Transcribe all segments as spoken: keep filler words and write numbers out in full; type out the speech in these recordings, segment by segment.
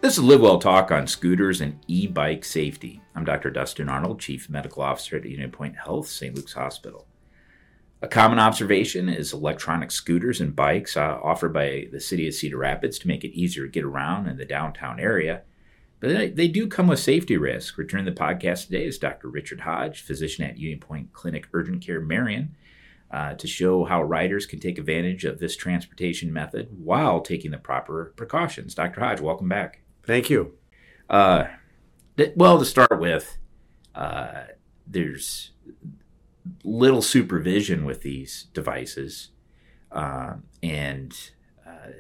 This is Live Well Talk on scooters and e-bike safety. I'm Doctor Dustin Arnold, Chief Medical Officer at Union Point Health, Saint Luke's Hospital. A common observation is electronic scooters and bikes uh, offered by the city of Cedar Rapids to make it easier to get around in the downtown area. But they, they do come with safety risks. Returning the podcast today is Doctor Richard Hodge, physician at Union Point Clinic Urgent Care Marion, uh, to show how riders can take advantage of this transportation method while taking the proper precautions. Doctor Hodge, welcome back. Thank you. Uh, th- well, to start with, uh, there's little supervision with these devices, uh, and uh,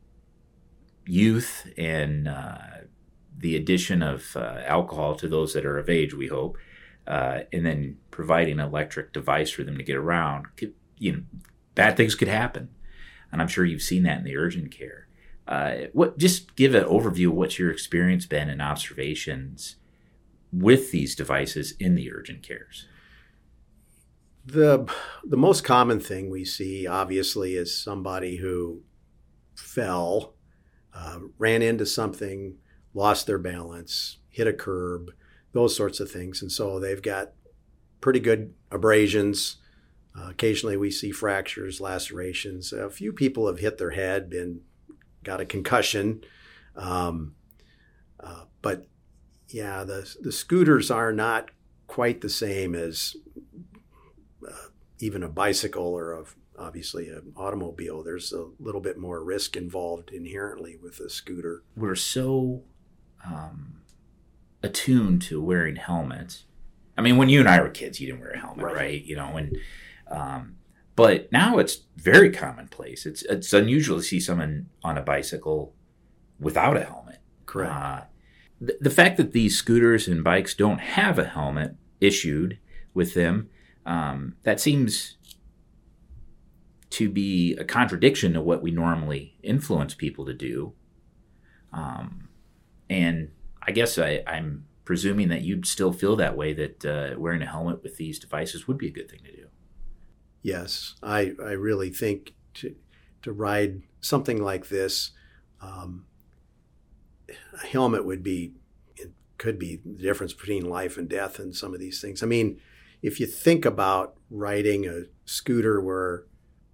youth and uh, the addition of uh, alcohol to those that are of age, we hope, uh, and then providing an electric device for them to get around. Could, you know, bad things could happen, and I'm sure you've seen that in the urgent care. Uh, what? Just give an overview of what's your experience been and observations with these devices in the urgent cares. The the most common thing we see, obviously, is somebody who fell, uh, ran into something, lost their balance, hit a curb, those sorts of things. And so they've got pretty good abrasions. Uh, occasionally we see fractures, lacerations. A few people have hit their head, been got a concussion. Um, uh, but yeah, the the scooters are not quite the same as uh, even a bicycle or a, obviously an automobile. There's a little bit more risk involved inherently with a scooter. We're so um, attuned to wearing helmets. I mean, when you and I were kids, you didn't wear a helmet, right? right? You know, and um, But now it's very commonplace. It's it's unusual to see someone on a bicycle without a helmet. Correct. Uh, the, the fact that these scooters and bikes don't have a helmet issued with them, um, that seems to be a contradiction to what we normally influence people to do. Um, and I guess I, I'm presuming that you'd still feel that way, that uh, wearing a helmet with these devices would be a good thing to do. Yes, I, I really think to to ride something like this, um, a helmet would be, it could be the difference between life and death in some of these things. I mean, if you think about riding a scooter where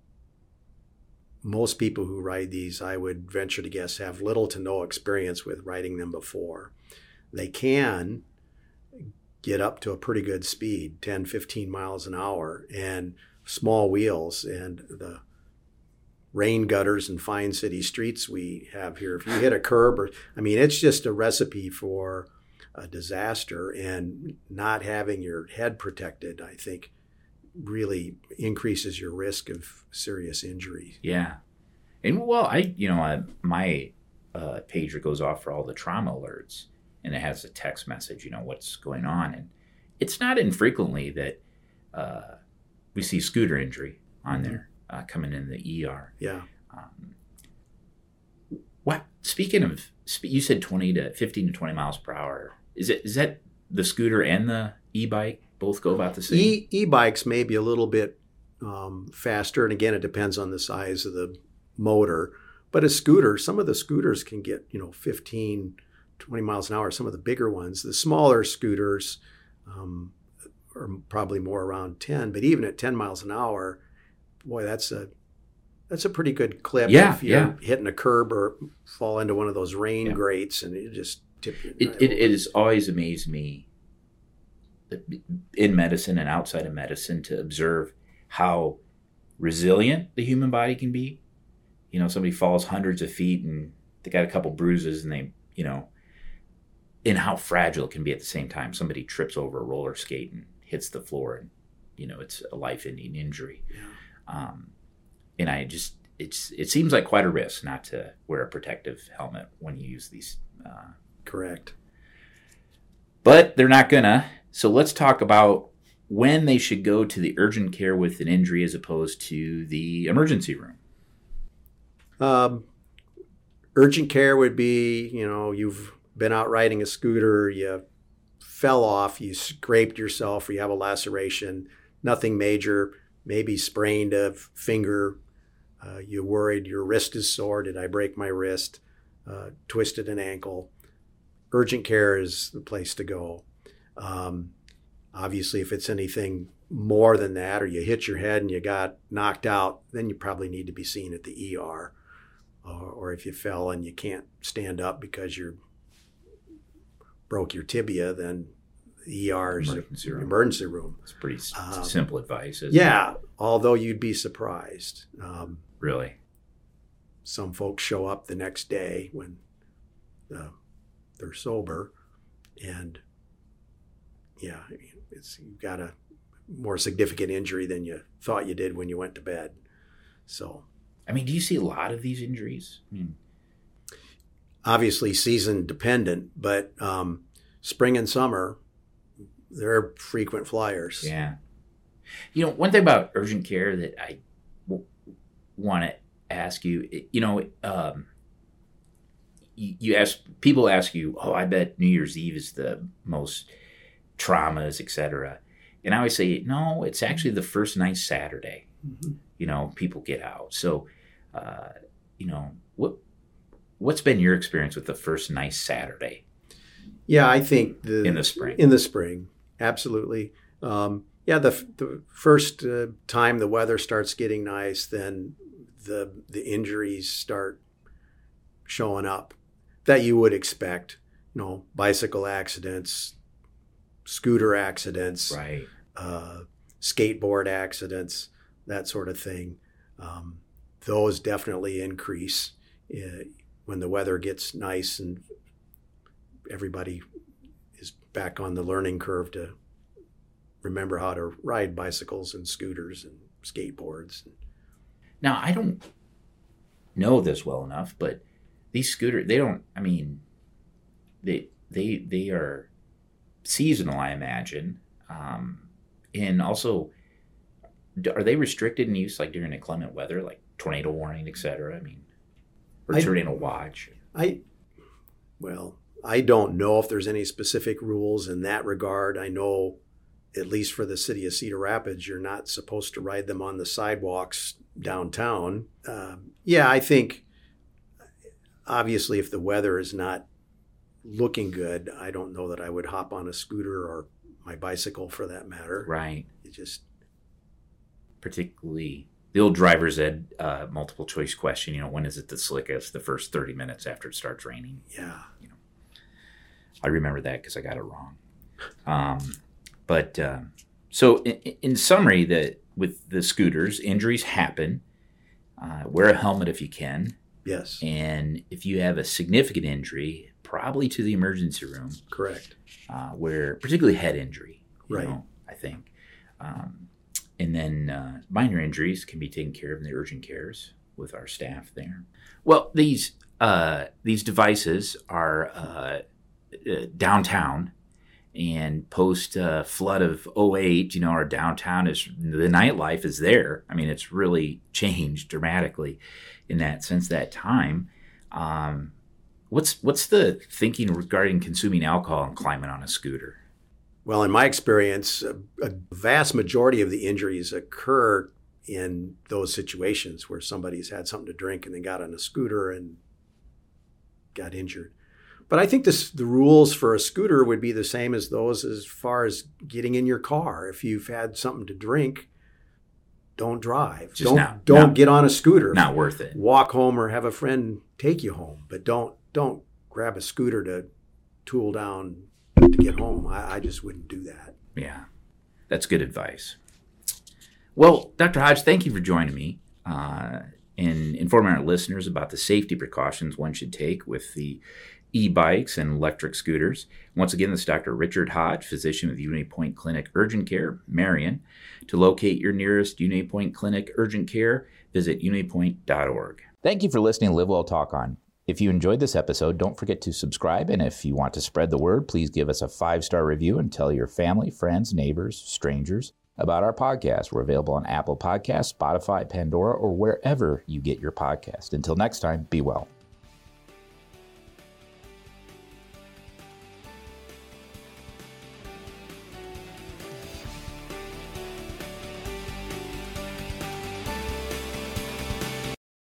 most people who ride these, I would venture to guess, have little to no experience with riding them before. They can get up to a pretty good speed, ten, fifteen miles an hour, and small wheels, and the rain gutters and fine city streets we have here. If you hit a curb, or I mean, it's just a recipe for a disaster. And not having your head protected, I think, really increases your risk of serious injury. Yeah, and well, I you know uh, my uh, pager goes off for all the trauma alerts, and it has a text message, you know, what's going on, and it's not infrequently that. Uh, We see scooter injury on there uh, coming in the E R. Yeah. Um, what? Speaking of, you said twenty to fifteen to twenty miles per hour. Is it is that the scooter and the e-bike both go about the same? E e-bikes may be a little bit um, faster, and again, it depends on the size of the motor. But a scooter, some of the scooters can get you know fifteen, twenty miles an hour. Some of the bigger ones, the smaller scooters. Um, or probably more around ten, but even at ten miles an hour, boy, that's a that's a pretty good clip. Yeah, if you're yeah. hitting a curb or fall into one of those rain yeah. grates and you just tip you. It, right it, it has always amazed me in medicine and outside of medicine to observe how resilient the human body can be. You know, somebody falls hundreds of feet and they got a couple bruises and they, you know, and how fragile it can be at the same time. Somebody trips over a roller skate and hits the floor and, you know, it's a life-ending injury. Yeah. Um, and I just, it's it seems like quite a risk not to wear a protective helmet when you use these. Uh, Correct. But they're not gonna. So let's talk about when they should go to the urgent care with an injury as opposed to the emergency room. Um, urgent care would be, you know, you've been out riding a scooter, you fell off, you scraped yourself, or you have a laceration, nothing major, maybe sprained a finger, uh, you worried your wrist is sore, did I break my wrist, uh, twisted an ankle. urgent care is the place to go. Um, obviously, if it's anything more than that, or you hit your head and you got knocked out, then you probably need to be seen at the E R. Or, or if you fell and you can't stand up because you broke your tibia, then the E R is emergency room. Emergency room. It's pretty s- Um, simple advice, isn't yeah, it? although you'd be surprised. Um, Really? some folks show up the next day when uh, they're sober, and yeah, it's you've got a more significant injury than you thought you did when you went to bed. So, I mean, do you see a lot of these injuries? I mean, obviously season dependent, but um, spring and summer, they're frequent flyers. yeah. You know, one thing about urgent care that I w- want to ask you, you know, um, you, you ask, people ask you, oh, I bet New Year's Eve is the most traumas, et cetera. And I always say, no, it's actually the first nice Saturday. Mm-hmm. You know, people get out. So, uh, you know, what what's been your experience with the first nice Saturday? Yeah, I think the, in the spring. In the spring, absolutely. Um, yeah, the the first uh, time the weather starts getting nice, then the the injuries start showing up that you would expect. You know, bicycle accidents, scooter accidents, right, uh, skateboard accidents, that sort of thing. Um, those definitely increase uh, when the weather gets nice and everybody is back on the learning curve to remember how to ride bicycles and scooters and skateboards. Now, I don't know this well enough, but these scooters, they don't, I mean, they they they are seasonal, I imagine. Um, and also, are they restricted in use like during inclement weather, like tornado warning, et cetera? I mean, or I- tornado watch? I, well, I don't know if there's any specific rules in that regard. I know, at least for the city of Cedar Rapids, you're not supposed to ride them on the sidewalks downtown. Um, yeah, I think, obviously, if the weather is not looking good, I don't know that I would hop on a scooter or my bicycle for that matter. Right. It just, Particularly the old driver's ed uh, multiple choice question, you know, when is it the slickest? The first thirty minutes after it starts raining. yeah. I remember that because I got it wrong. Um, but uh, so in, in summary, that with the scooters, injuries happen. Uh, wear a helmet if you can. Yes. And if you have a significant injury, probably to the emergency room, Correct. uh, where particularly head injury, you Right. know, I think. Um, and then uh, minor injuries can be taken care of in the urgent cares with our staff there. Well, these uh, these devices are uh, uh, downtown, and post uh, flood of oh eight, you know, our downtown is, the nightlife is there. I mean, it's really changed dramatically in that since that time. Um, what's what's the thinking regarding consuming alcohol and climbing on a scooter? Well, in my experience, a, a vast majority of the injuries occur in those situations where somebody's had something to drink and they got on a scooter and got injured. But I think this, the rules for a scooter would be the same as those as far as getting in your car. If you've had something to drink, don't drive. Just don't not- don't not- get on a scooter. Not worth it. Walk home or have a friend take you home. But don't don't grab a scooter to tool down to get home. I, I just wouldn't do that. Yeah, that's good advice. Well, Doctor Hodge, thank you for joining me uh, and informing our listeners about the safety precautions one should take with the e-bikes and electric scooters. Once again, this is Doctor Richard Hodge, physician with Unity Point Clinic Urgent Care, Marion. To locate your nearest Unity Point Clinic Urgent Care, visit unity point dot org. Thank you for listening to Live Well Talk On. If you enjoyed this episode, don't forget to subscribe, and if you want to spread the word, please give us a five-star review and tell your family, friends, neighbors, strangers about our podcast. We're available on Apple Podcasts, Spotify, Pandora, or wherever you get your podcast. Until next time, be well.